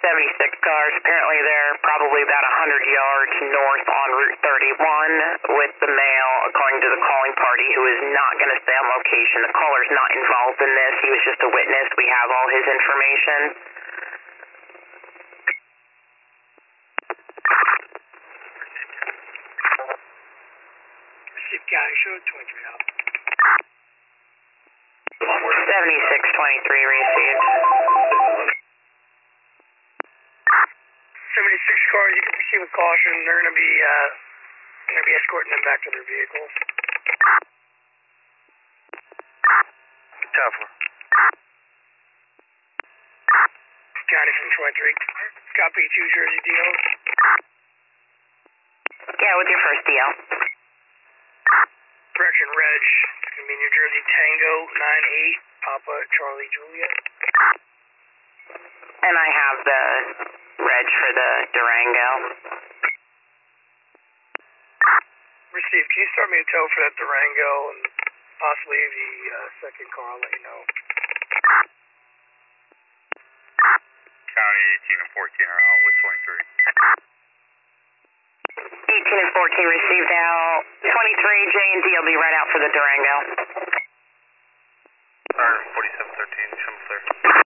76 cars. Apparently they're probably about 100 yards north on Route 31 with the male, according to the calling party, who is not going to stay on location. The caller's not involved in this. He was just a witness. We have all his information. Received County, show 23 out. 7623 received. 76 cars, you can proceed with caution. They're going to be escorting them back to their vehicles. Tough. County from 23. Copy 2 Jersey DLs. Yeah, with your first DL. Correction, Reg. It's going to be New Jersey Tango 98 Papa Charlie Juliet. And I have the reg for the Durango. Received. Can you start me a tow for that Durango and possibly the second car? I'll let you know. County 18 and 14 are out with 23. 18 and 14 received out. 23, J and D will be right out for the Durango. 4713,